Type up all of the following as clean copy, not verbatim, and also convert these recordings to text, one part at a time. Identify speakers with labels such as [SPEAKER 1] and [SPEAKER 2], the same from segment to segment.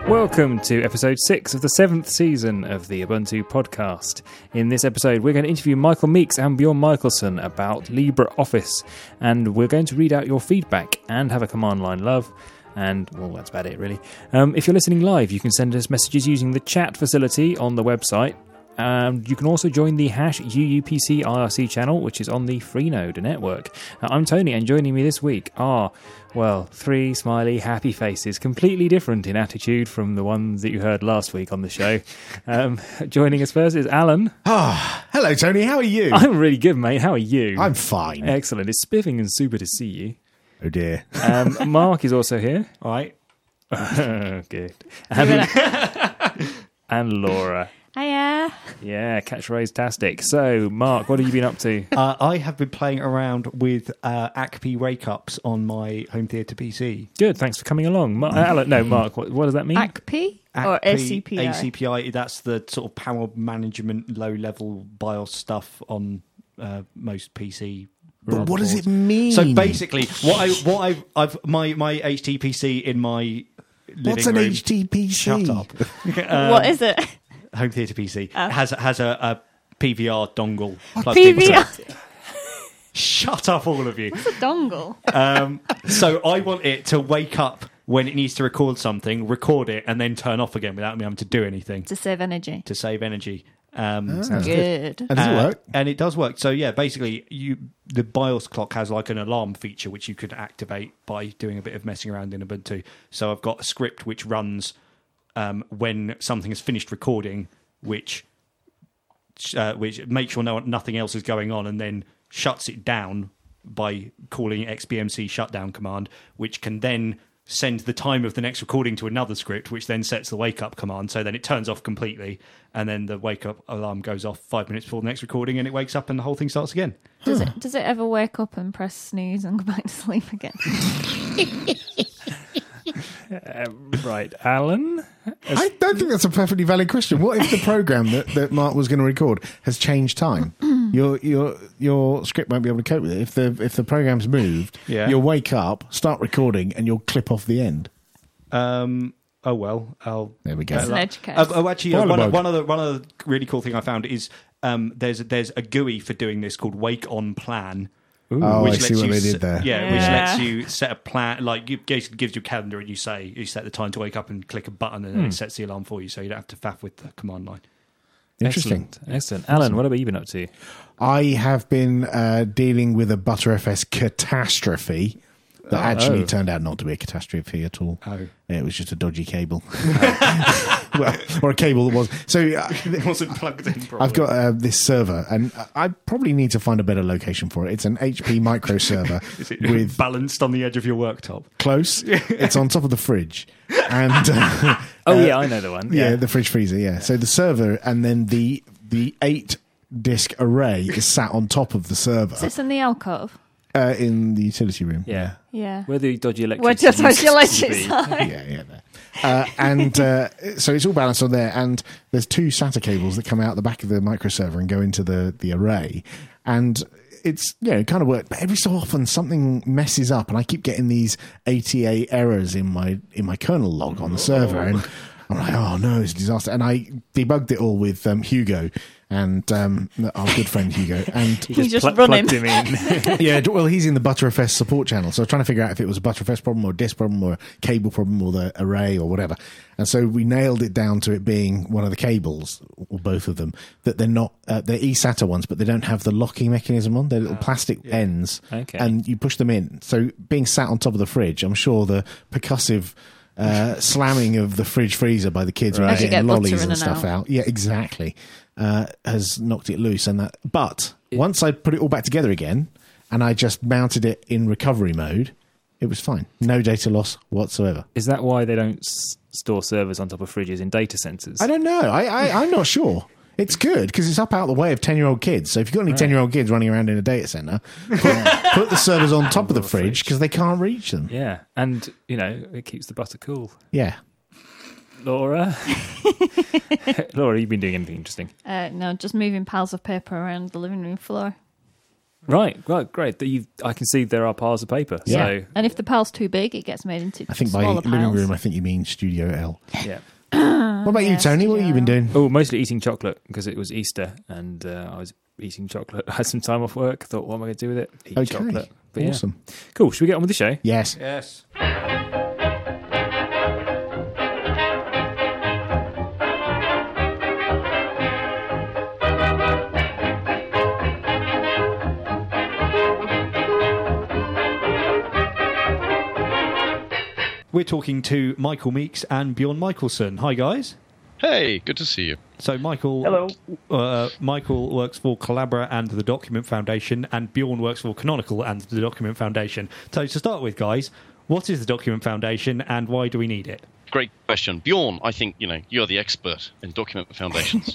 [SPEAKER 1] Welcome to episode 6 of the 7th season of the Ubuntu podcast. In this episode, we're going to interview Michael Meeks and Bjorn Michelson about LibreOffice, and we're going to read out your feedback and have a command line love. And, well, that's about it, really. If you're listening live, you can send us messages using the chat facility on the website. You can also join the #UUPC IRC channel, which is on the Freenode network. I'm Tony, and joining me this week are, well, 3 smiley, happy faces, completely different in attitude from the ones that you heard last week on the show. Joining us first is Alan.
[SPEAKER 2] Hello, Tony. How are you?
[SPEAKER 1] I'm really good, mate. How are you?
[SPEAKER 2] I'm fine.
[SPEAKER 1] Excellent. It's spiffing and super to see you.
[SPEAKER 2] Oh, dear.
[SPEAKER 1] Mark is also here.
[SPEAKER 2] All right.
[SPEAKER 1] Good. And Laura.
[SPEAKER 3] Hiya.
[SPEAKER 1] Yeah, catchphrase-tastic. So, Mark, what have you been up to?
[SPEAKER 4] I have been playing around with ACP wake-ups on my home theatre PC.
[SPEAKER 1] Good, thanks for coming along. Mark, what does that mean?
[SPEAKER 3] ACP or SCPI?
[SPEAKER 4] ACPI, that's the sort of power management, low-level BIOS stuff on most PC.
[SPEAKER 2] But what does it mean?
[SPEAKER 4] So basically, my HTPC in my living
[SPEAKER 2] What's an
[SPEAKER 4] room,
[SPEAKER 2] HTPC?
[SPEAKER 4] Shut up.
[SPEAKER 3] What is it?
[SPEAKER 4] Home theatre PC has a PVR dongle.
[SPEAKER 3] PVR?
[SPEAKER 4] Shut up, all of you.
[SPEAKER 3] What's a dongle?
[SPEAKER 4] So I want it to wake up when it needs to record something, record it, and then turn off again without me having to do anything.
[SPEAKER 3] To save energy.
[SPEAKER 1] Sounds
[SPEAKER 3] Good.
[SPEAKER 2] And does it work?
[SPEAKER 4] And it does work. So yeah, basically, the BIOS clock has like an alarm feature which you could activate by doing a bit of messing around in Ubuntu. So I've got a script which runs when something has finished recording, which makes sure nothing else is going on, and then shuts it down by calling XBMC shutdown command, which can then send the time of the next recording to another script, which then sets the wake-up command. So then it turns off completely, and then the wake-up alarm goes off 5 minutes before the next recording, and it wakes up and the whole thing starts again.
[SPEAKER 3] Does it ever wake up and press snooze and go back to sleep again?
[SPEAKER 1] right, Alan?
[SPEAKER 2] I don't think that's a perfectly valid question. What if the program that Mark was going to record has changed time? Your script won't be able to cope with it. If the program's moved, you'll wake up, start recording, and you'll clip off the end.
[SPEAKER 4] Oh well,
[SPEAKER 2] there we go.
[SPEAKER 3] It's an edge case.
[SPEAKER 4] Actually, one of the really cool thing I found is there's a GUI for doing this called Wake on Plan.
[SPEAKER 2] Ooh. Oh, I see what they did there.
[SPEAKER 4] Which lets you set a plan, like gives you a calendar, and you set the time to wake up and click a button, and then it sets the alarm for you, so you don't have to faff with the command line.
[SPEAKER 2] Interesting.
[SPEAKER 1] Excellent. Alan, what have you been up to?
[SPEAKER 2] I have been dealing with a ButterFS catastrophe that actually turned out not to be a catastrophe at all.
[SPEAKER 4] Oh.
[SPEAKER 2] It was just a dodgy cable. Well, or a cable that was. So
[SPEAKER 4] it wasn't plugged in properly.
[SPEAKER 2] I've got this server, and I probably need to find a better location for it. It's an HP micro server.
[SPEAKER 4] Is it balanced on the edge of your worktop?
[SPEAKER 2] Close. It's on top of the fridge. And
[SPEAKER 1] yeah, I know the one.
[SPEAKER 2] Yeah, the fridge freezer, yeah. So the server and then the 8-disk array is sat on top of the server.
[SPEAKER 3] Is this in the alcove?
[SPEAKER 2] In the utility room.
[SPEAKER 1] Yeah.
[SPEAKER 3] Yeah.
[SPEAKER 1] Where the dodgy electric
[SPEAKER 3] Where the dodgy electric side.
[SPEAKER 2] Yeah. And so it's all balanced on there, and there's 2 SATA cables that come out the back of the microserver and go into the array, and it's it kind of worked, but every so often something messes up, and I keep getting these ATA errors in my kernel log on the server, and I'm like, oh no, it's a disaster. And I debugged it all with Hugo, and our good friend Hugo, and
[SPEAKER 1] he just
[SPEAKER 3] run him.
[SPEAKER 1] plugged him in.
[SPEAKER 2] Yeah, well, he's in the ButterFS support channel, so I was trying to figure out if it was a ButterFS problem or a disk problem or a cable problem or the array or whatever. And so we nailed it down to it being one of the cables, or both of them, that they're not, they're eSATA ones, but they don't have the locking mechanism on. They're little plastic ends, and you push them in. So being sat on top of the fridge, I'm sure the percussive slamming of the fridge freezer by the kids when they're getting lollies and stuff out. Yeah, exactly. Has knocked it loose. But once I put it all back together again, and I just mounted it in recovery mode, it was fine. No data loss whatsoever.
[SPEAKER 1] Is that why they don't store servers on top of fridges in data centres?
[SPEAKER 2] I don't know. I'm not sure. It's good because it's up out the way of 10-year-old kids. So if you've got any 10-year-old kids running around in a data centre, put the servers on top of the fridge because they can't reach them.
[SPEAKER 1] Yeah, and, it keeps the butter cool.
[SPEAKER 2] Yeah.
[SPEAKER 1] Laura? Laura, you've been doing anything interesting?
[SPEAKER 3] No, just moving piles of paper around the living room floor.
[SPEAKER 1] Right, great. I can see there are piles of paper.
[SPEAKER 2] Yeah.
[SPEAKER 1] So
[SPEAKER 3] And if the pile's too big, it gets made into
[SPEAKER 2] I think by
[SPEAKER 3] smaller
[SPEAKER 2] living
[SPEAKER 3] piles.
[SPEAKER 2] room, I think you mean Studio L.
[SPEAKER 1] yeah.
[SPEAKER 2] What about you, Tony? What have you been doing?
[SPEAKER 1] Oh, mostly eating chocolate because it was Easter and I was eating chocolate. I had some time off work. Thought, what am I going to do with it? Eat chocolate. But
[SPEAKER 2] Awesome.
[SPEAKER 1] Yeah. Cool. Should we get on with the show?
[SPEAKER 2] Yes.
[SPEAKER 4] Yes. We're talking to Michael Meeks and Bjorn Michelson. Hi, guys.
[SPEAKER 5] Hey, good to see you.
[SPEAKER 4] So, Michael.
[SPEAKER 6] Hello.
[SPEAKER 4] Michael works for Collabora and the Document Foundation, and Bjorn works for Canonical and the Document Foundation. So, to start with, guys, what is the Document Foundation, and why do we need it?
[SPEAKER 5] Great question. Bjorn, I think, you're the expert in document foundations.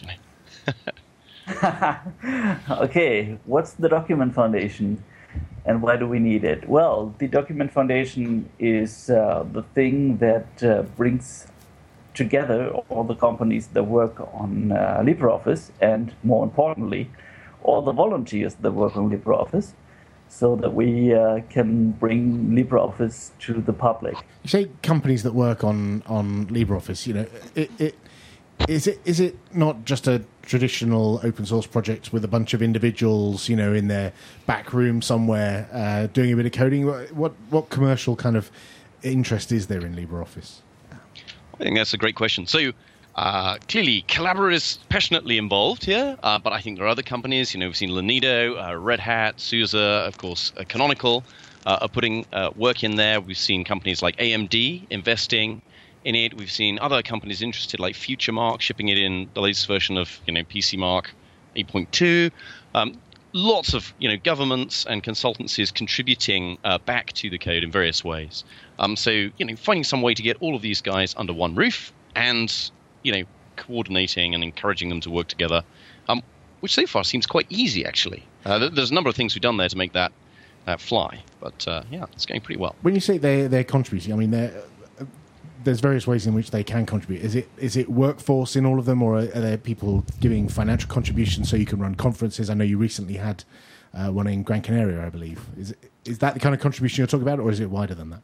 [SPEAKER 6] Okay, what's the Document Foundation and why do we need it? Well, the Document Foundation is the thing that brings together all the companies that work on LibreOffice and, more importantly, all the volunteers that work on LibreOffice so that we can bring LibreOffice to the public.
[SPEAKER 2] You say companies that work on LibreOffice, is it not just a traditional open source project with a bunch of individuals, in their back room somewhere doing a bit of coding? What commercial kind of interest is there in LibreOffice?
[SPEAKER 5] I think that's a great question. So, clearly, Collabora is passionately involved here, but I think there are other companies. We've seen Lenido, Red Hat, SUSE, of course, Canonical are putting work in there. We've seen companies like AMD investing in it. We've seen other companies interested, like FutureMark, shipping it in the latest version of PCMark 8.2. Lots of governments and consultancies contributing back to the code in various ways. So finding some way to get all of these guys under one roof and coordinating and encouraging them to work together, which so far seems quite easy actually. There's a number of things we've done there to make that fly, but it's going pretty well.
[SPEAKER 2] When you say they're contributing, I mean there's various ways in which they can contribute. Is it workforce in all of them, or are there people giving financial contributions so you can run conferences? I know you recently had one in Gran Canaria, I believe. Is that the kind of contribution you're talking about, or is it wider than that?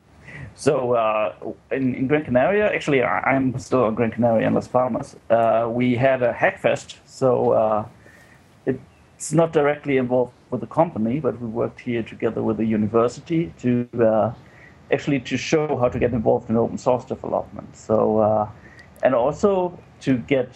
[SPEAKER 6] So in Gran Canaria, actually I'm still in Gran Canaria in Las Palmas, we had a Hackfest, so it's not directly involved with the company, but we worked here together with the university to show how to get involved in open source development. So, and also to get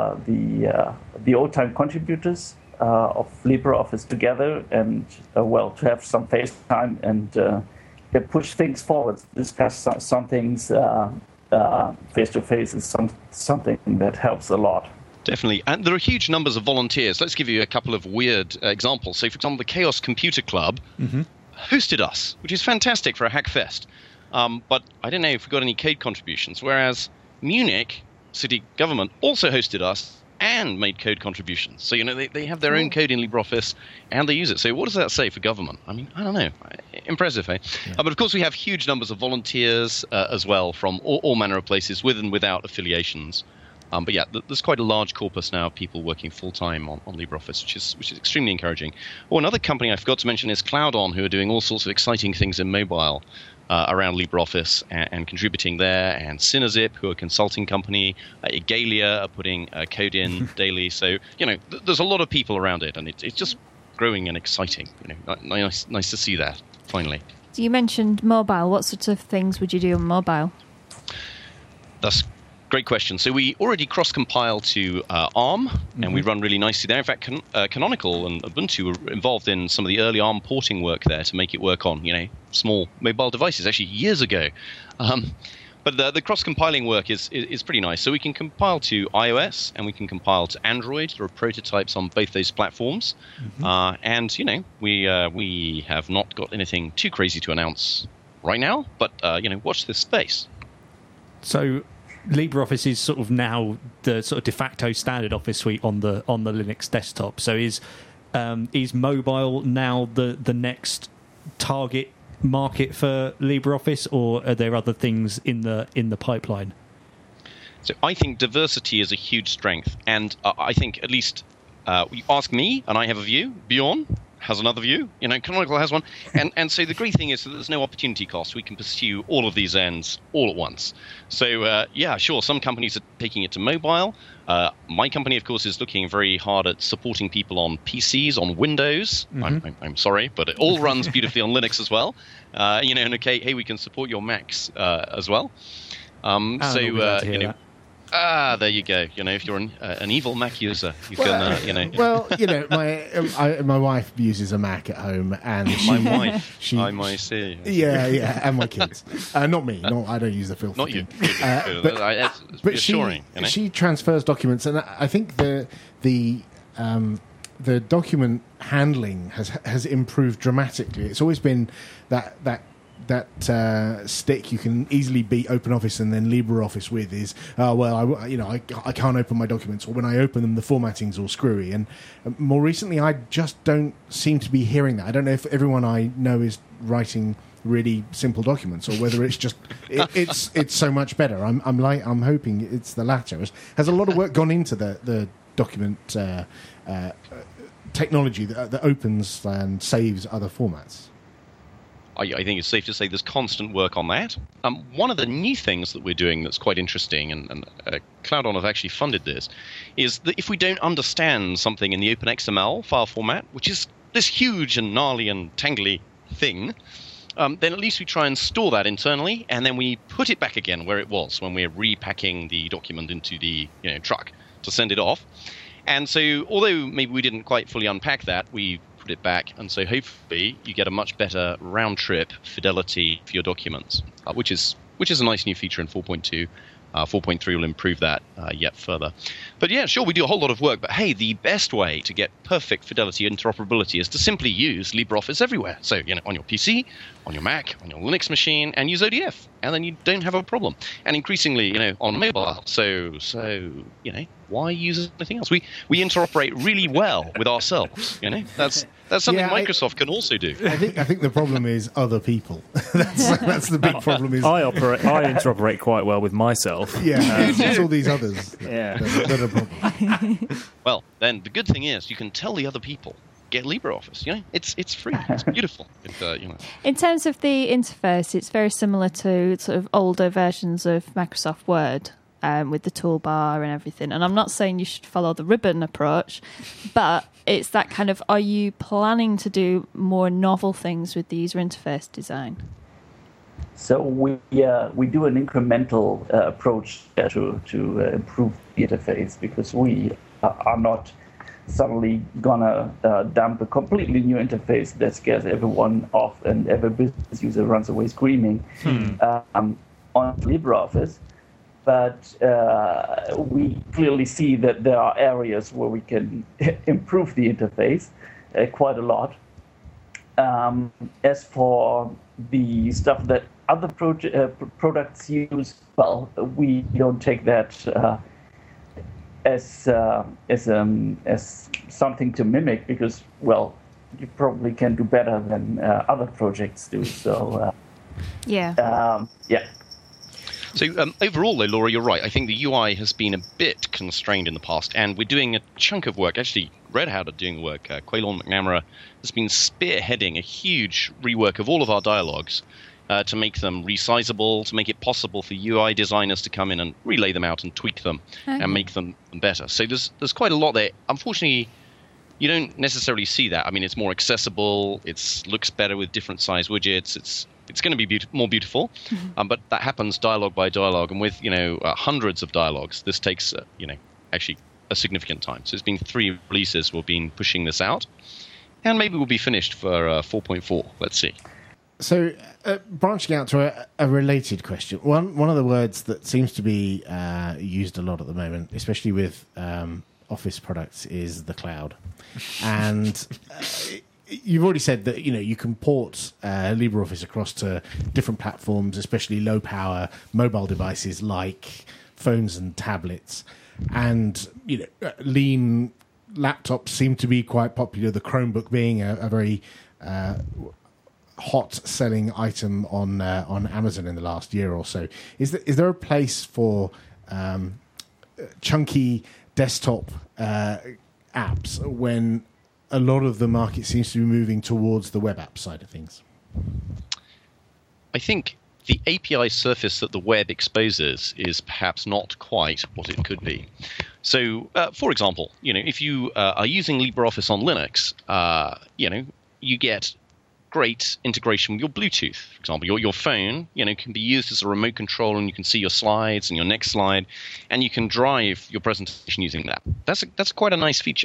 [SPEAKER 6] the old-time contributors of LibreOffice together and, to have some face time and push things forward, discuss some things face-to-face is something that helps a lot.
[SPEAKER 5] Definitely. And there are huge numbers of volunteers. Let's give you a couple of weird examples. So, for example, the Chaos Computer Club hosted us, which is fantastic for a Hackfest. But I don't know if we got any code contributions, whereas Munich city government also hosted us and made code contributions. So, they have their own code in LibreOffice and they use it. So what does that say for government? I mean, I don't know. Impressive, eh? Yeah. But of course, we have huge numbers of volunteers as well from all manner of places with and without affiliations. But yeah, there's quite a large corpus now of people working full-time on LibreOffice, which is extremely encouraging. Oh, another company I forgot to mention is CloudOn, who are doing all sorts of exciting things in mobile around LibreOffice and contributing there, and Cinezip, who are a consulting company, Igalia are putting code in daily. So, there's a lot of people around it, and it's just growing and exciting. Nice to see that, finally.
[SPEAKER 3] So you mentioned mobile. What sorts of things would you do on mobile?
[SPEAKER 5] That's great question. So we already cross-compile to ARM, and we run really nicely there. In fact, Canonical and Ubuntu were involved in some of the early ARM porting work there to make it work on, small mobile devices, actually years ago. But the cross-compiling work is pretty nice. So we can compile to iOS, and we can compile to Android. There are prototypes on both those platforms. And, we have not got anything too crazy to announce right now, but, watch this space.
[SPEAKER 4] So LibreOffice is sort of now the sort of de facto standard Office suite on the Linux desktop. So is mobile now the next target market for LibreOffice, or are there other things in the pipeline?
[SPEAKER 5] So I think diversity is a huge strength, and I think at least you ask me, and I have a view. Bjorn, has another view. Canonical has one. And so the great thing is that there's no opportunity cost. We can pursue all of these ends all at once. So, sure, some companies are taking it to mobile. My company, of course, is looking very hard at supporting people on PCs, on Windows. I'm sorry, but it all runs beautifully on Linux as well. And okay, we can support your Macs as well. There you go. If you're an evil Mac user, you can.
[SPEAKER 2] Well, my wife uses a Mac at home, and
[SPEAKER 5] my wife, I might see.
[SPEAKER 2] Yeah, and my kids. Not me. No, I don't use the filter.
[SPEAKER 5] Not you.
[SPEAKER 2] But she transfers documents, and I think the document handling has improved dramatically. It's always been that stick you can easily beat OpenOffice and then LibreOffice with is I can't open my documents, or when I open them the formatting's all screwy. And more recently I just don't seem to be hearing that. I don't know if everyone I know is writing really simple documents, or whether it's just it's so much better. I'm hoping it's the latter. Has a lot of work gone into the document technology that opens and saves other formats?
[SPEAKER 5] I think it's safe to say there's constant work on that. One of the new things that we're doing that's quite interesting, and Cloudon have actually funded this, is that if we don't understand something in the OpenXML file format, which is this huge and gnarly and tangly thing, then at least we try and store that internally, and then we put it back again where it was when we're repacking the document into the truck to send it off. And so, although maybe we didn't quite fully unpack that, we put it back, and so hopefully you get a much better round-trip fidelity for your documents, which is a nice new feature in 4.2. 4.3 will improve that yet further. But yeah, sure, we do a whole lot of work, but hey, the best way to get perfect fidelity interoperability is to simply use LibreOffice everywhere. So, on your PC, on your Mac, on your Linux machine, and use ODF, and then you don't have a problem. And increasingly, on mobile. So why use anything else? We interoperate really well with ourselves. That's something Microsoft can also do.
[SPEAKER 2] I think the problem is other people. that's the big problem. Is
[SPEAKER 1] I interoperate quite well with myself.
[SPEAKER 2] Yeah, it's all these others that are problem.
[SPEAKER 5] Well, then the good thing is you can tell the other people, get LibreOffice. It's free. It's beautiful.
[SPEAKER 3] In terms of the interface, it's very similar to sort of older versions of Microsoft Word. With the toolbar and everything. And I'm not saying you should follow the ribbon approach, but it's that kind of, are you planning to do more novel things with the user interface design?
[SPEAKER 6] So we do an incremental approach to improve the interface, because we are not suddenly gonna dump a completely new interface that scares everyone off and every business user runs away screaming on LibreOffice. But we clearly see that there are areas where we can improve the interface quite a lot. As for the stuff that other products use, well, we don't take that as something to mimic, because, well, you probably can do better than other projects do. So, yeah.
[SPEAKER 5] So overall, though, Laura, you're right. I think the UI has been a bit constrained in the past, and we're doing a chunk of work. Actually, Red Hat are doing work. Quaylon McNamara has been spearheading a huge rework of all of our dialogues to make them resizable, to make it possible for UI designers to come in and relay them out and tweak them and make them better. So there's quite a lot there. Unfortunately, you don't necessarily see that. I mean, it's more accessible. It looks better with different size widgets. It's going to be more beautiful, but that happens dialogue by dialogue, and with hundreds of dialogues, this takes actually a significant time. So it's been 3 releases we've been pushing this out, and maybe we'll be finished for 4.4. Let's see.
[SPEAKER 2] So branching out to a related question, one of the words that seems to be used a lot at the moment, especially with Office products, is the cloud, and you've already said that you can port LibreOffice across to different platforms, especially low-power mobile devices like phones and tablets. And lean laptops seem to be quite popular. The Chromebook being a very hot-selling item on Amazon in the last year or so. Is there a place for chunky desktop apps when a lot of the market seems to be moving towards the web app side of things?
[SPEAKER 5] I think the API surface that the web exposes is perhaps not quite what it could be. So, for example, if you are using LibreOffice on Linux, you get great integration with your Bluetooth. For example, your phone, can be used as a remote control, and you can see your slides and your next slide, and you can drive your presentation using that. That's quite a nice feature.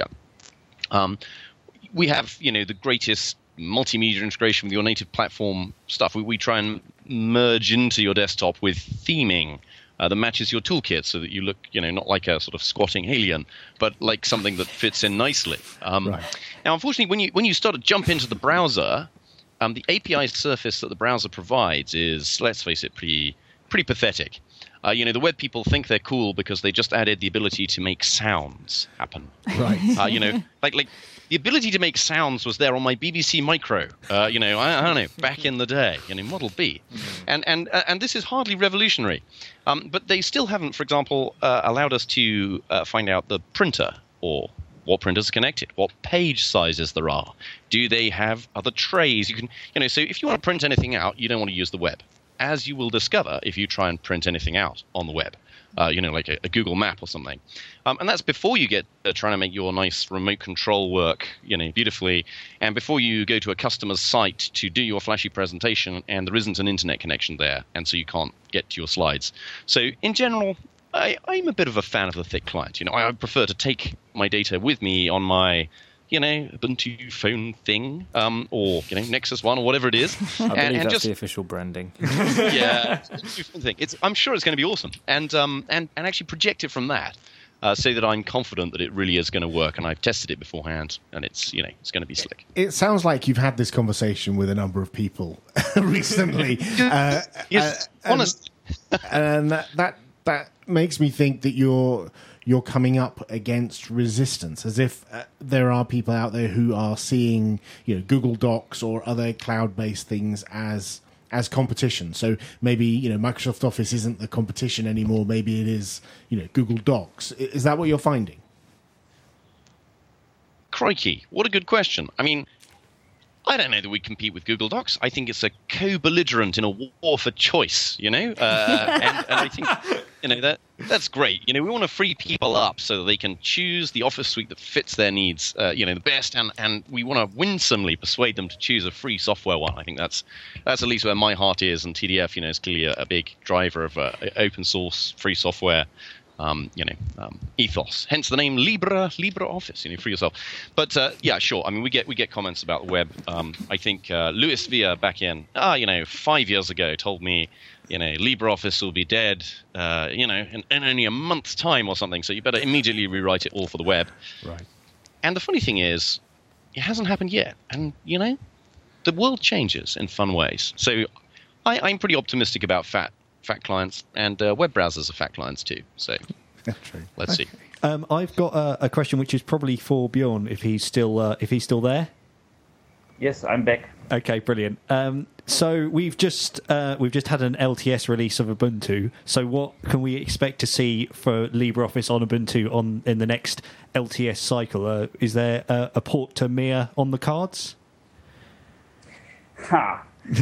[SPEAKER 5] We have, the greatest multimedia integration with your native platform stuff. We try and merge into your desktop with theming that matches your toolkit, so that you look, not like a sort of squatting alien, but like something that fits in nicely.
[SPEAKER 2] Right.
[SPEAKER 5] Now, unfortunately, when you start to jump into the browser, the API surface that the browser provides is, let's face it, pretty pathetic. The web people think they're cool because they just added the ability to make sounds happen.
[SPEAKER 2] Right.
[SPEAKER 5] Like the ability to make sounds was there on my BBC Micro. I don't know, back in the day, Model B, and this is hardly revolutionary. But they still haven't, for example, allowed us to find out the printer, or what printers are connected, what page sizes there are. Do they have other trays? You can, so if you want to print anything out, you don't want to use the web, as you will discover if you try and print anything out on the web. Like a Google map or something. And that's before you get trying to make your nice remote control work, beautifully, and before you go to a customer's site to do your flashy presentation and there isn't an internet connection there, and so you can't get to your slides. So in general, I'm a bit of a fan of the thick client. I prefer to take my data with me on my Ubuntu phone thing, or Nexus One or whatever it is.
[SPEAKER 1] I believe that's the official branding.
[SPEAKER 5] Yeah, I'm sure it's going to be awesome, and actually project it from that, so that I'm confident that it really is going to work, and I've tested it beforehand, and it's it's going to be slick.
[SPEAKER 2] It sounds like you've had this conversation with a number of people recently.
[SPEAKER 5] Yes, honestly,
[SPEAKER 2] and that makes me think that you're coming up against resistance, as if there are people out there who are seeing Google Docs or other cloud-based things as competition. So maybe Microsoft Office isn't the competition anymore. Maybe it is Google Docs. Is that what you're finding?
[SPEAKER 5] Crikey, what a good question. I mean, I don't know that we compete with Google Docs. I think it's a co-belligerent in a war for choice, and I think, that's great. We want to free people up so that they can choose the Office suite that fits their needs, the best, and we want to winsomely persuade them to choose a free software one. I think that's at least where my heart is, and TDF, is clearly a big driver of open source free software. Ethos. Hence the name LibreOffice. Free yourself. But yeah, sure. I mean, we get comments about the web. I think Louis Via back in 5 years ago told me, LibreOffice will be dead, in only a month's time or something. So you better immediately rewrite it all for the web.
[SPEAKER 2] Right.
[SPEAKER 5] And the funny thing is, it hasn't happened yet. And the world changes in fun ways. So I'm pretty optimistic about fat clients, and web browsers are fat clients too. So let's see.
[SPEAKER 4] I've got a question which is probably for Bjorn, if he's still there.
[SPEAKER 6] Yes, I'm back.
[SPEAKER 4] Okay, brilliant. So we've just had an LTS release of Ubuntu. So what can we expect to see for LibreOffice on Ubuntu in the next LTS cycle? Is there a port to Mia on the cards?
[SPEAKER 6] Ha.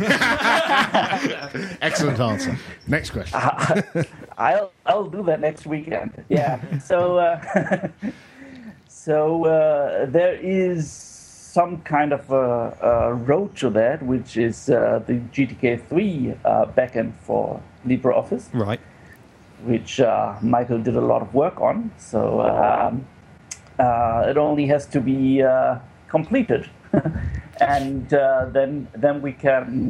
[SPEAKER 2] Excellent answer. Next question.
[SPEAKER 6] I'll do that next weekend. Yeah. So there is some kind of a road to that, which is the GTK3 backend for LibreOffice,
[SPEAKER 4] right?
[SPEAKER 6] Which Michael did a lot of work on. So it only has to be completed. And then we can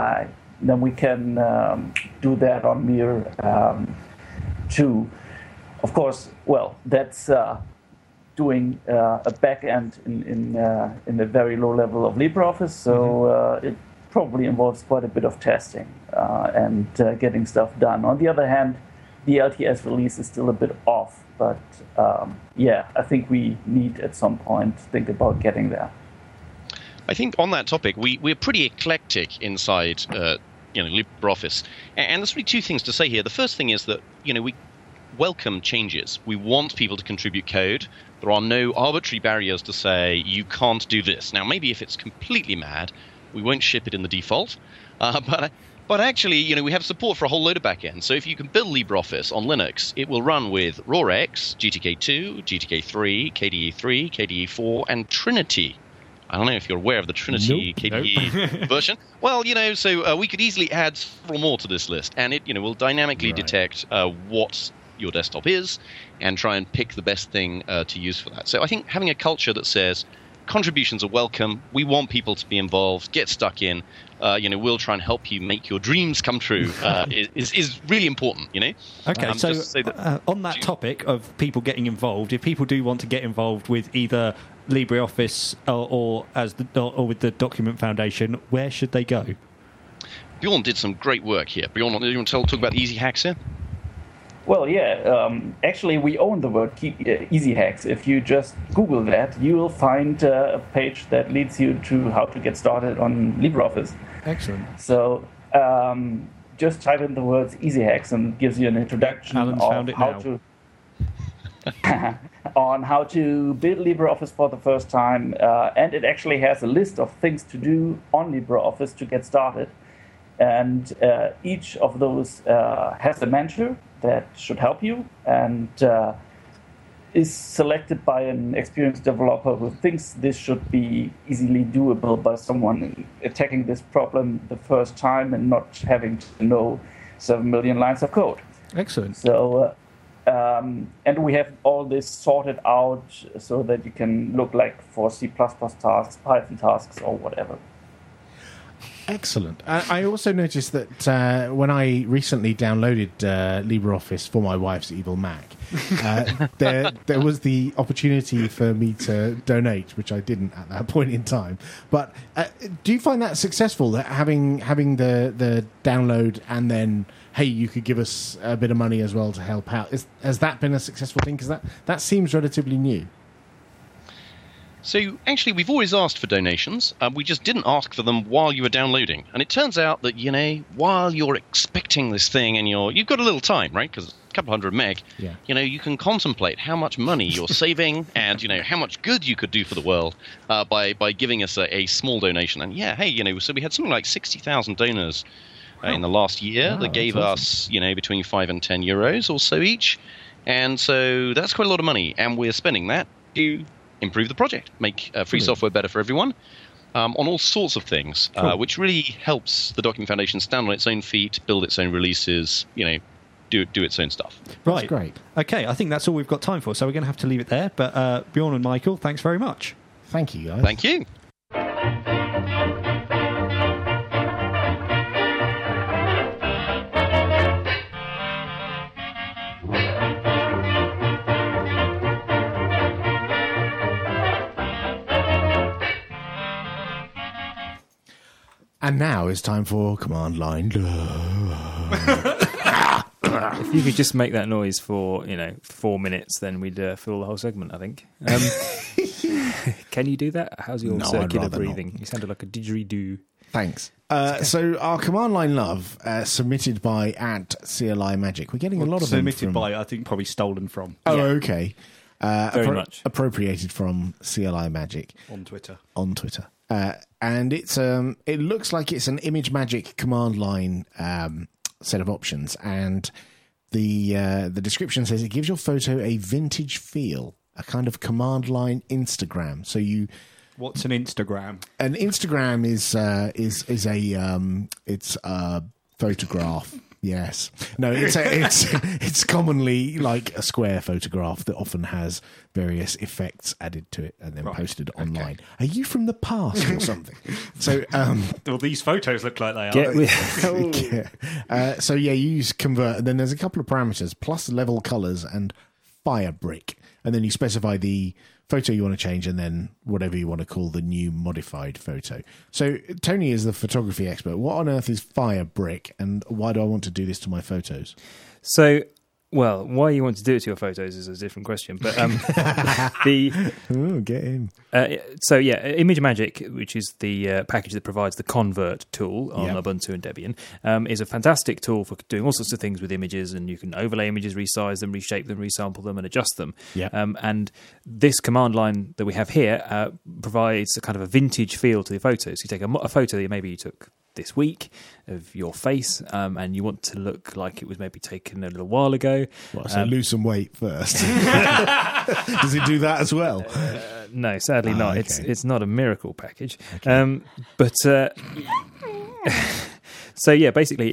[SPEAKER 6] do that on Mir too. Of course, well, that's doing a back end in a very low level of LibreOffice, so it probably involves quite a bit of testing and getting stuff done. On the other hand, the LTS release is still a bit off, but I think we need at some point to think about getting there.
[SPEAKER 5] I think on that topic, we're pretty eclectic inside LibreOffice, and there's really two things to say here. The first thing is that welcome changes. We want people to contribute code. There are no arbitrary barriers to say you can't do this. Now, maybe if it's completely mad, we won't ship it in the default. But actually, we have support for a whole load of backends. So if you can build LibreOffice on Linux, it will run with RAWX, GTK2, GTK3, KDE3, KDE4, and Trinity. I don't know if you're aware of the Trinity KDE version. Well, so we could easily add several more to this list, and it, will dynamically detect what your desktop is and try and pick the best thing to use for that. So I think having a culture that says contributions are welcome, we want people to be involved, get stuck in, we'll try and help you make your dreams come true is really important,
[SPEAKER 4] Okay, so on that topic of people getting involved, if people do want to get involved with either LibreOffice or with the Document Foundation, where should they go?
[SPEAKER 5] Bjorn did some great work here. Bjorn, do you want to talk about the easy hacks here?
[SPEAKER 6] Well, yeah. Actually, we own the word Easy Hacks. If you just Google that, you will find a page that leads you to how to get started on LibreOffice.
[SPEAKER 4] Excellent.
[SPEAKER 6] So just type in the words Easy Hacks and gives you an introduction on how to build LibreOffice for the first time. And it actually has a list of things to do on LibreOffice to get started. And each of those has a mentor that should help you and is selected by an experienced developer who thinks this should be easily doable by someone attacking this problem the first time and not having to know 7 million lines of code.
[SPEAKER 4] Excellent.
[SPEAKER 6] So, and we have all this sorted out so that you can look like for C++ tasks, Python tasks, or whatever.
[SPEAKER 2] Excellent. I also noticed that when I recently downloaded LibreOffice for my wife's evil Mac, there was the opportunity for me to donate, which I didn't at that point in time. But do you find that successful, that having the download and then, hey, you could give us a bit of money as well to help out? Has that been a successful thing? Because that seems relatively new.
[SPEAKER 5] So actually, we've always asked for donations. We just didn't ask for them while you were downloading. And it turns out that, while you're expecting this thing and you've got a little time, right? Because a couple hundred meg, you can contemplate how much money you're saving and, how much good you could do for the world by giving us a small donation. And so we had something like 60,000 donors in the last year that gave us, between 5 and 10 euros or so each. And so that's quite a lot of money. And we're spending that to improve the project, make free software better for everyone, on all sorts of things, which really helps the Document Foundation stand on its own feet, build its own releases, do its own stuff.
[SPEAKER 4] Right.
[SPEAKER 2] That's great.
[SPEAKER 4] Okay, I think that's all we've got time for, so we're going to have to leave it there. But Bjorn and Michael, thanks very much.
[SPEAKER 2] Thank you, guys.
[SPEAKER 5] Thank you.
[SPEAKER 2] And now it's time for Command Line.
[SPEAKER 1] If you could just make that noise for 4 minutes, then we'd fill the whole segment, I think. Can you do that? How's your circular breathing?
[SPEAKER 2] Not.
[SPEAKER 1] You sounded like a didgeridoo.
[SPEAKER 2] Thanks. So our Command Line love, submitted by @CLI Magic. We're getting a lot of them
[SPEAKER 4] submitted by, I think, probably stolen from.
[SPEAKER 2] Oh, yeah. Okay.
[SPEAKER 1] Very much
[SPEAKER 2] appropriated from CLI Magic
[SPEAKER 4] on Twitter.
[SPEAKER 2] And it's it looks like it's an Image Magic command line set of options, and the description says it gives your photo a vintage feel, a kind of command line Instagram. So
[SPEAKER 4] what's an Instagram?
[SPEAKER 2] An Instagram is a photograph. Yes. No, it's commonly like a square photograph that often has various effects added to it and then posted online. Okay. Are you from the past or something? So,
[SPEAKER 4] well, these photos look like they are.
[SPEAKER 2] So you use convert, and then there's a couple of parameters, plus level colors and fire brick, and then you specify the photo you want to change and then whatever you want to call the new modified photo. So Tony is the photography expert. What on earth is fire brick, and why do I want to do this to my photos?
[SPEAKER 1] So Well, why you want to do it to your photos is a different question. But
[SPEAKER 2] Ooh, get in.
[SPEAKER 1] ImageMagick, which is the package that provides the convert tool on Ubuntu and Debian, is a fantastic tool for doing all sorts of things with images, and you can overlay images, resize them, reshape them, resample them, and adjust them.
[SPEAKER 2] Yep.
[SPEAKER 1] And this command line that we have here provides a kind of a vintage feel to the photos. You take a photo that maybe you took this week of your face, and you want to look like it was maybe taken a little while ago.
[SPEAKER 2] So lose some weight first. Does it do that as well?
[SPEAKER 1] No, sadly not.
[SPEAKER 2] Okay.
[SPEAKER 1] It's not a miracle package. So yeah, basically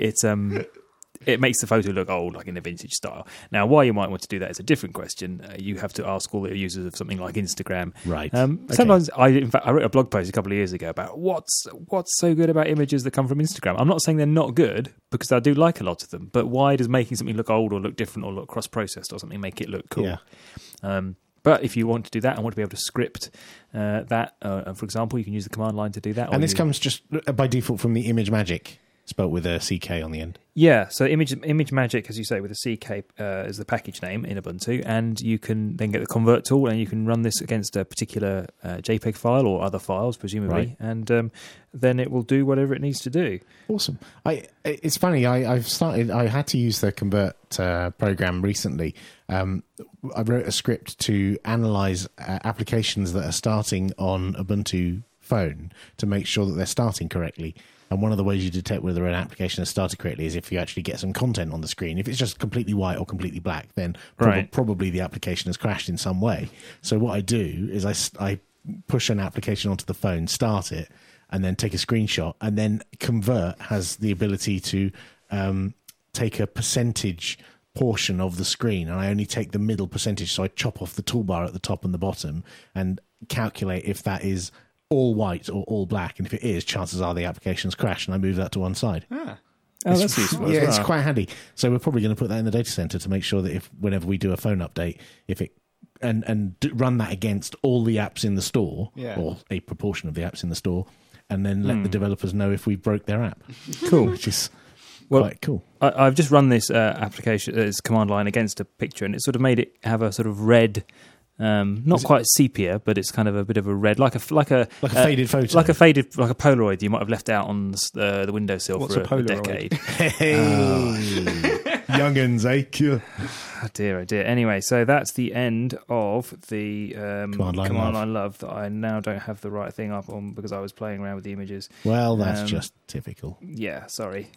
[SPEAKER 1] it makes the photo look old, like in a vintage style. Now, why you might want to do that is a different question. You have to ask all the users of something like Instagram.
[SPEAKER 2] Right.
[SPEAKER 1] Sometimes, I wrote a blog post a couple of years ago about what's so good about images that come from Instagram. I'm not saying they're not good, because I do like a lot of them, but why does making something look old or look different or look cross-processed or something make it look cool?
[SPEAKER 2] Yeah.
[SPEAKER 1] But if you want to do that and want to be able to script that, for example, you can use the command line to do that.
[SPEAKER 2] And this comes just by default from the ImageMagick, spelt with a CK on the end.
[SPEAKER 1] Yeah, so ImageMagick, as you say, with a CK is the package name in Ubuntu, and you can then get the convert tool, and you can run this against a particular JPEG file or other files, presumably,
[SPEAKER 2] right.
[SPEAKER 1] And then it will do whatever it needs to do.
[SPEAKER 2] Awesome. It's funny. I had to use the convert program recently. I wrote a script to analyze applications that are starting on Ubuntu phone to make sure that they're starting correctly. And one of the ways you detect whether an application has started correctly is if you actually get some content on the screen. If it's just completely white or completely black, then probably the application has crashed in some way. So what I do is I push an application onto the phone, start it, and then take a screenshot. And then Convert has the ability to take a percentage portion of the screen, and I only take the middle percentage. So I chop off the toolbar at the top and the bottom and calculate if that is all white or all black, and if it is, chances are the application's crashed, and I move that to one side.
[SPEAKER 1] That's useful.
[SPEAKER 2] Yeah,
[SPEAKER 1] as well.
[SPEAKER 2] it's quite handy. So we're probably going to put that in the data center to make sure that whenever we do a phone update, if it run that against all the apps in the store, or a proportion of the apps in the store, and then let the developers know if we broke their app.
[SPEAKER 1] Cool.
[SPEAKER 2] Which is quite cool.
[SPEAKER 1] I've just run this application, this command line against a picture, and it sort of made it have a sort of red. Not quite sepia, but it's kind of a bit of a red, like a
[SPEAKER 2] faded photo,
[SPEAKER 1] like a Polaroid you might have left out on the windowsill for a decade.
[SPEAKER 2] Young'uns, eh?
[SPEAKER 1] Oh dear. Anyway, so that's the end of the command line love that I now don't have the right thing up on because I was playing around with the images.
[SPEAKER 2] Well, that's just typical.
[SPEAKER 1] Yeah, sorry.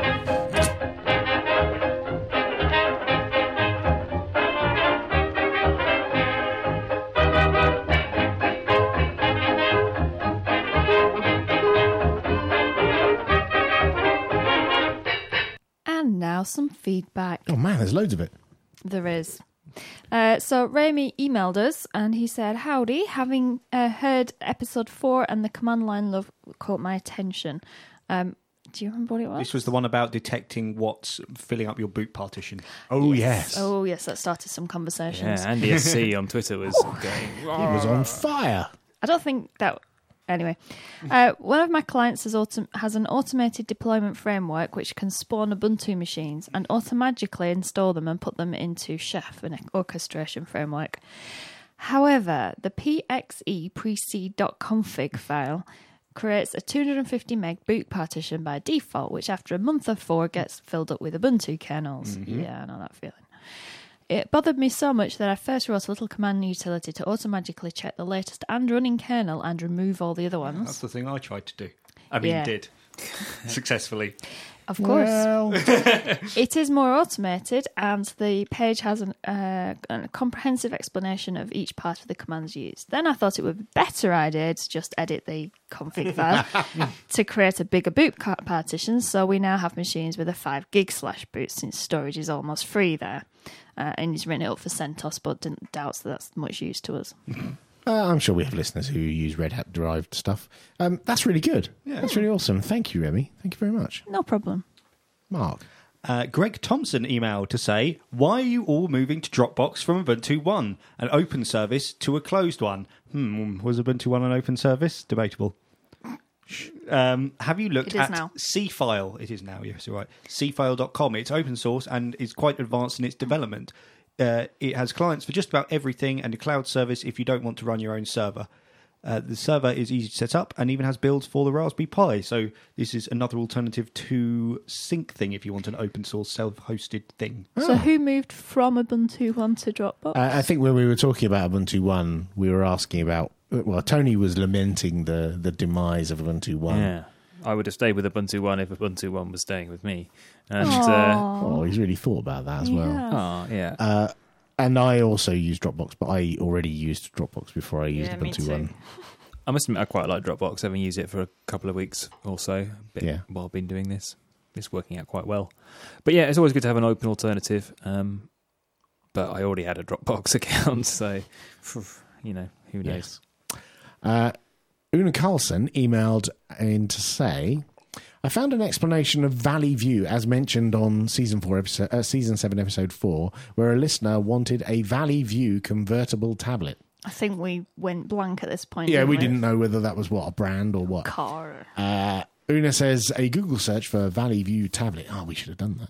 [SPEAKER 3] And now some feedback.
[SPEAKER 2] Oh man, there's loads of it.
[SPEAKER 3] There is. So Rami emailed us and he said, "Howdy, having heard episode 4 and the command line love caught my attention." Do you remember what it was?
[SPEAKER 4] This was the one about detecting what's filling up your boot partition.
[SPEAKER 2] Oh yes.
[SPEAKER 3] Oh yes, that started some conversations.
[SPEAKER 1] Yeah, Andy SC on Twitter was going.
[SPEAKER 2] He was on fire.
[SPEAKER 3] I don't think that. Anyway, one of my clients has an automated deployment framework which can spawn Ubuntu machines and automatically install them and put them into Chef, an orchestration framework. However, the pxe preseed.config file creates a 250 meg boot partition by default, which after a month or 4 gets filled up with Ubuntu kernels. Mm-hmm. Yeah, I know that feeling. It bothered me so much that I first wrote a little command utility to automatically check the latest and running kernel and remove all the other ones.
[SPEAKER 4] That's the thing I tried to do. I mean, did. Successfully.
[SPEAKER 3] Of course.
[SPEAKER 2] Well.
[SPEAKER 3] It is more automated, and the page has a comprehensive explanation of each part of the commands used. Then I thought it would be a better idea to just edit the config file to create a bigger boot partition, so we now have machines with a 5 gig /boot since storage is almost free there. And he's written it up for CentOS, but doubts that that's much use to us.
[SPEAKER 2] I'm sure we have listeners who use Red Hat derived stuff. That's really good. Yeah. That's really awesome. Thank you, Remy. Thank you very much.
[SPEAKER 3] No problem.
[SPEAKER 2] Mark.
[SPEAKER 4] Greg Thompson emailed to say, "Why are you all moving to Dropbox from Ubuntu 1, an open service, to a closed one?" Was Ubuntu 1 an open service? Debatable. Have you looked
[SPEAKER 3] It is
[SPEAKER 4] at
[SPEAKER 3] now.
[SPEAKER 4] C-File? It is now, yes, you're right. Cfile.com. It's open source and is quite advanced in its development. It has clients for just about everything and a cloud service if you don't want to run your own server. The server is easy to set up and even has builds for the Raspberry Pi. So this is another alternative to SyncThing if you want an open source self-hosted thing.
[SPEAKER 3] So who moved from Ubuntu 1 to Dropbox?
[SPEAKER 2] I think when we were talking about Ubuntu 1, we were asking about... Well, Tony was lamenting the demise of Ubuntu 1.
[SPEAKER 1] Yeah. I would have stayed with Ubuntu 1 if Ubuntu 1 was staying with me. And
[SPEAKER 2] Oh, he's really thought about that as well.
[SPEAKER 1] yeah.
[SPEAKER 2] And I also use Dropbox, but I already used Dropbox before I used
[SPEAKER 3] me
[SPEAKER 2] Ubuntu
[SPEAKER 3] too.
[SPEAKER 2] 1.
[SPEAKER 1] I must admit I quite like Dropbox, having used it for a couple of weeks or so while I've been doing this. It's working out quite well. But yeah, it's always good to have an open alternative. But I already had a Dropbox account, so, who knows?
[SPEAKER 2] Yes. Una Carlson emailed in to say, I found an explanation of Valley View as mentioned on season 7, episode 4, where a listener wanted a Valley View convertible tablet.
[SPEAKER 3] I think we went blank at this point.
[SPEAKER 2] Yeah, we
[SPEAKER 3] didn't
[SPEAKER 2] didn't know whether that was a brand or what.
[SPEAKER 3] Car.
[SPEAKER 2] Una says a Google search for Valley View tablet. Oh, we should have done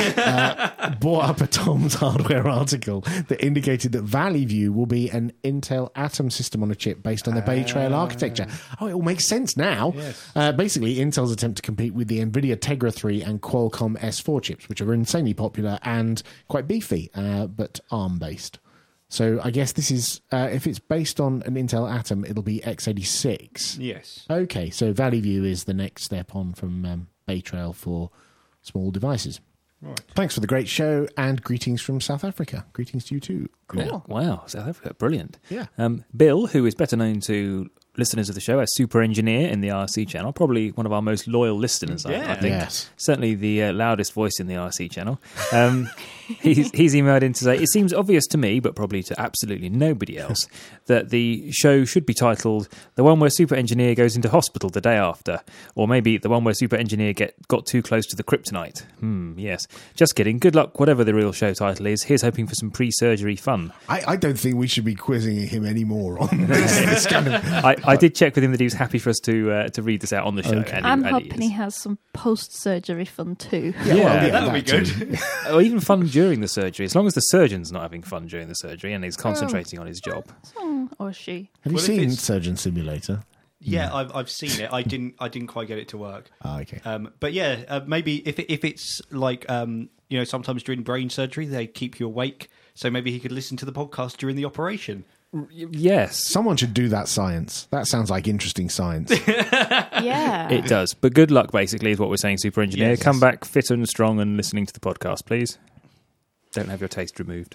[SPEAKER 2] that. Brought up a Tom's Hardware article that indicated that Valley View will be an Intel Atom system on a chip based on the Bay Trail architecture. Oh, it all makes sense now.
[SPEAKER 4] Yes.
[SPEAKER 2] Basically, Intel's attempt to compete with the NVIDIA Tegra 3 and Qualcomm S4 chips, which are insanely popular and quite beefy, but ARM-based. So I guess this is, if it's based on an Intel Atom, it'll be x86.
[SPEAKER 4] Yes.
[SPEAKER 2] Okay, so Valley View is the next step on from Bay Trail for small devices.
[SPEAKER 4] Right.
[SPEAKER 2] Thanks for the great show and greetings from South Africa. Greetings to you too.
[SPEAKER 3] Cool.
[SPEAKER 1] Yeah. Wow, South Africa, brilliant.
[SPEAKER 2] Yeah.
[SPEAKER 1] Bill, who is better known to listeners of the show as Super Engineer in the RC channel, probably one of our most loyal listeners, I think.
[SPEAKER 2] Yes.
[SPEAKER 1] Certainly the loudest voice in the RC channel. He's emailed in to say, it seems obvious to me, but probably to absolutely nobody else, that the show should be titled The One Where Super Engineer Goes into Hospital the Day After, or maybe The One Where Super Engineer got too close to the kryptonite. Yes. Just kidding. Good luck, whatever the real show title is. Here's hoping for some pre-surgery fun.
[SPEAKER 2] I don't think we should be quizzing him anymore on this kind of...
[SPEAKER 1] I did check with him that he was happy for us to read this out on the show.
[SPEAKER 2] Okay.
[SPEAKER 1] And
[SPEAKER 3] I'm
[SPEAKER 1] he
[SPEAKER 3] hoping
[SPEAKER 1] is.
[SPEAKER 3] he has some post-surgery fun too.
[SPEAKER 4] That'll be
[SPEAKER 2] too.
[SPEAKER 4] good.
[SPEAKER 1] Or even fun during the surgery, as long as the surgeon's not having fun during the surgery and he's concentrating on his job.
[SPEAKER 3] Or she.
[SPEAKER 2] Have you
[SPEAKER 4] Well, if
[SPEAKER 2] seen
[SPEAKER 4] it's-
[SPEAKER 2] Surgeon Simulator?
[SPEAKER 4] Yeah, I've seen it. I didn't quite get it to work.
[SPEAKER 2] Oh, okay.
[SPEAKER 4] But yeah, maybe if it's like sometimes during brain surgery they keep you awake, so maybe he could listen to the podcast during the operation.
[SPEAKER 1] Yes,
[SPEAKER 2] Someone should do that science. That sounds like interesting science.
[SPEAKER 3] Yeah.
[SPEAKER 1] it does. But good luck, basically, is what we're saying, Super Engineer.
[SPEAKER 4] Yes.
[SPEAKER 1] Come back fit and strong and listening to the podcast, please. Don't have your taste removed.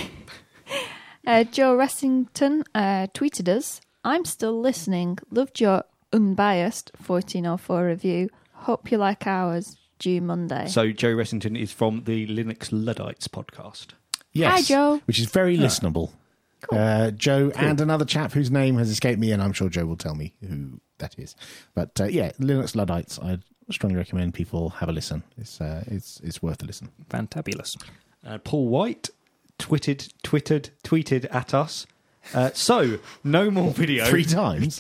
[SPEAKER 3] Joe Ressington tweeted us, I'm still listening. Loved your unbiased 1404 review. Hope you like ours. Due Monday.
[SPEAKER 4] So Joe Ressington is from the Linux Luddites podcast.
[SPEAKER 2] Yes.
[SPEAKER 3] Hi, Joe.
[SPEAKER 2] Which is very listenable. Joe and another chap whose name has escaped me, and I'm sure Joe will tell me who that is. But Linux Luddites, I strongly recommend people have a listen. It's worth a listen.
[SPEAKER 1] Fantabulous.
[SPEAKER 4] Paul White tweeted at us. So no more videos.
[SPEAKER 2] 3 times.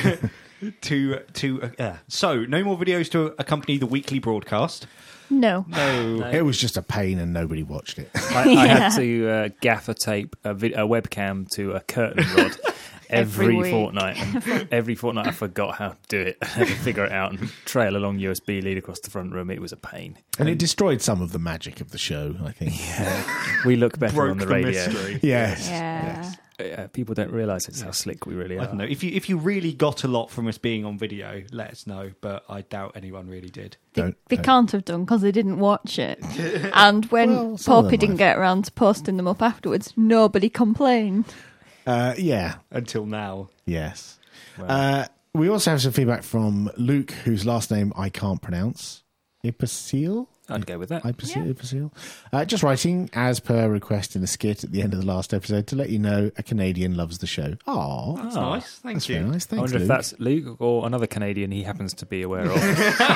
[SPEAKER 4] So no more videos to accompany the weekly broadcast.
[SPEAKER 3] No.
[SPEAKER 2] It was just a pain and nobody watched it.
[SPEAKER 1] I had to gaffer tape a webcam to a curtain rod
[SPEAKER 3] Every
[SPEAKER 1] every
[SPEAKER 3] week.
[SPEAKER 1] fortnight. And every fortnight I forgot how to do it. I had to figure it out and trail along USB lead across the front room. It was a pain.
[SPEAKER 2] And it destroyed some of the magic of the show, I think.
[SPEAKER 1] We look better
[SPEAKER 4] Broke
[SPEAKER 1] on the
[SPEAKER 4] the
[SPEAKER 1] radio.
[SPEAKER 4] mystery.
[SPEAKER 2] Yes.
[SPEAKER 3] Yeah.
[SPEAKER 1] People don't realise it's how slick we really
[SPEAKER 4] I
[SPEAKER 1] are.
[SPEAKER 4] don't know. If you really got a lot from us being on video, let us know. But I doubt anyone really did.
[SPEAKER 3] They can't have done because they didn't watch it. And when
[SPEAKER 2] Well, some of them
[SPEAKER 3] Poppy didn't
[SPEAKER 2] might.
[SPEAKER 3] get around to posting them up afterwards, nobody complained.
[SPEAKER 2] Yeah.
[SPEAKER 4] Until now.
[SPEAKER 2] Yes. We also have some feedback from Luke, whose last name I can't pronounce. Ipasil?
[SPEAKER 1] I'd go with that.
[SPEAKER 2] Ipasil? Just writing, as per request in the skit at the end of the last episode, to let you know a Canadian loves the show. Oh,
[SPEAKER 4] That's nice. Thank
[SPEAKER 2] that's
[SPEAKER 4] you.
[SPEAKER 2] very nice.
[SPEAKER 1] I
[SPEAKER 2] Thanks,
[SPEAKER 1] wonder if
[SPEAKER 2] Luke.
[SPEAKER 1] that's Luke or another Canadian he happens to be aware of.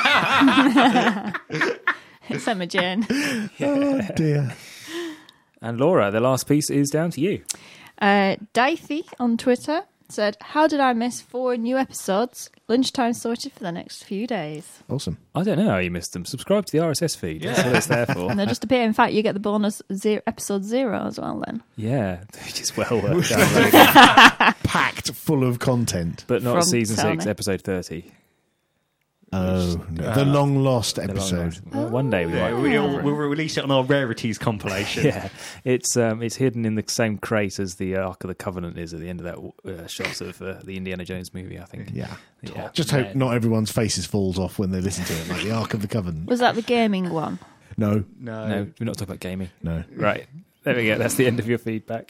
[SPEAKER 3] It's Emma Jane.
[SPEAKER 2] Oh, dear.
[SPEAKER 1] And Laura, the last piece is down to you.
[SPEAKER 3] Daithy on Twitter said, how did I miss 4 new episodes? Lunchtime sorted for the next few days.
[SPEAKER 2] Awesome.
[SPEAKER 1] I don't know how you missed them. Subscribe to the RSS feed. That's what it's there for.
[SPEAKER 3] And they just appear. In fact, you get the bonus episode 0 as well then.
[SPEAKER 1] Yeah, which is well worth downloading.
[SPEAKER 2] Packed full of content.
[SPEAKER 1] But not
[SPEAKER 3] From
[SPEAKER 1] season 6,
[SPEAKER 3] Sony.
[SPEAKER 1] episode 30.
[SPEAKER 2] Oh, no. The long lost
[SPEAKER 1] The long
[SPEAKER 2] episode.
[SPEAKER 1] one. Well, one day we might.
[SPEAKER 4] We'll release it on our rarities compilation.
[SPEAKER 1] Yeah, it's hidden in the same crate as the Ark of the Covenant is at the end of that shots of the Indiana Jones movie, I think.
[SPEAKER 2] Yeah.
[SPEAKER 1] Yeah.
[SPEAKER 2] Just hope not everyone's faces falls off when they listen to it, like the Ark of the Covenant.
[SPEAKER 3] Was that the gaming one?
[SPEAKER 2] No.
[SPEAKER 1] No, we're not talking about gaming.
[SPEAKER 2] No.
[SPEAKER 1] Right, there we go. That's the end of your feedback.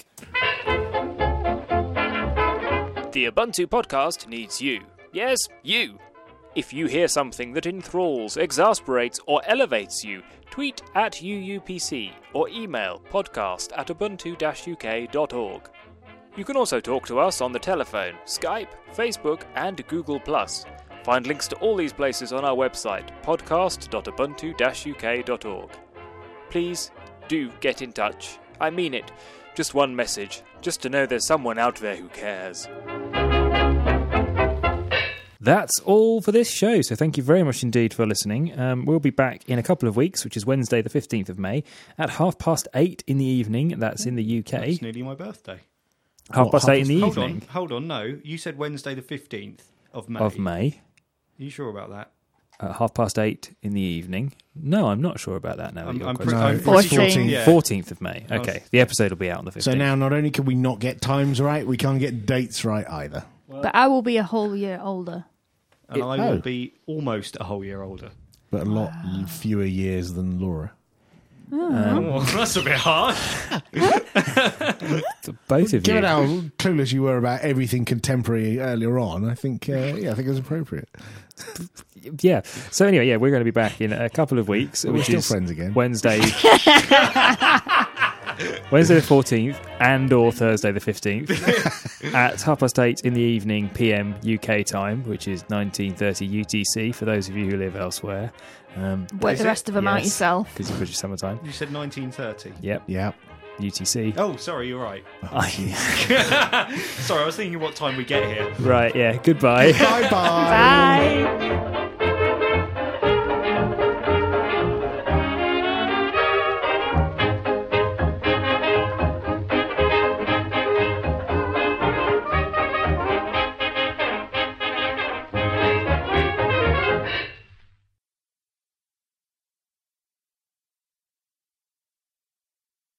[SPEAKER 1] The Ubuntu podcast needs you. Yes, you. If you hear something that enthralls, exasperates, or elevates you, tweet at UUPC or email podcast@ubuntu-uk.org. You can also talk to us on the telephone, Skype, Facebook, and Google+. Find links to all these places on our website, podcast.ubuntu-uk.org. Please do get in touch. I mean it. Just one message, just to know there's someone out there who cares. That's all for this show, so thank you very much indeed for listening. We'll be back in a couple of weeks, which is Wednesday the 15th of May, at 8:30 in the evening. That's in the UK.
[SPEAKER 4] It's nearly my birthday.
[SPEAKER 1] 8:30 in the
[SPEAKER 4] Hold
[SPEAKER 1] evening
[SPEAKER 4] on, hold on. No, you said Wednesday the 15th of May.
[SPEAKER 1] of May.
[SPEAKER 4] Are you sure about that?
[SPEAKER 1] At 8:30 in the evening. No, I'm not sure about that now.
[SPEAKER 4] I'm
[SPEAKER 1] I'm
[SPEAKER 4] pretty-
[SPEAKER 2] No,
[SPEAKER 4] I'm
[SPEAKER 2] it's
[SPEAKER 4] pretty-
[SPEAKER 3] 14th.
[SPEAKER 4] Yeah.
[SPEAKER 1] 14th of May. Okay, the episode will be out on the 15th.
[SPEAKER 2] So now not only can we not get times right, we can't get dates right either.
[SPEAKER 3] But I will be a whole year older.
[SPEAKER 4] And I will
[SPEAKER 2] Oh.
[SPEAKER 4] be almost a whole year older.
[SPEAKER 2] But a lot fewer years than Laura.
[SPEAKER 4] Oh, that's a bit harsh.
[SPEAKER 1] Both of
[SPEAKER 2] Given
[SPEAKER 1] you.
[SPEAKER 2] how clueless you were about everything contemporary earlier on, I think I think it was appropriate.
[SPEAKER 1] Yeah. So anyway, we're going to be back in a couple of weeks,
[SPEAKER 2] We're
[SPEAKER 1] which
[SPEAKER 2] still
[SPEAKER 1] is
[SPEAKER 2] friends again.
[SPEAKER 1] Wednesday, Wednesday the 14th and or Thursday the 15th at 8:30 in the evening PM UK time, which is 19:30 UTC for those of you who live elsewhere.
[SPEAKER 3] Work the rest of them out
[SPEAKER 1] Yes.
[SPEAKER 3] yourself.
[SPEAKER 1] Because you're British summertime.
[SPEAKER 4] You said 1930.
[SPEAKER 1] Yep.
[SPEAKER 2] Yeah.
[SPEAKER 1] UTC.
[SPEAKER 4] Oh, sorry, you're right.
[SPEAKER 1] I-
[SPEAKER 4] Sorry, I was thinking what time we get here.
[SPEAKER 1] right. Yeah. Goodbye.
[SPEAKER 2] Bye bye.
[SPEAKER 3] Bye.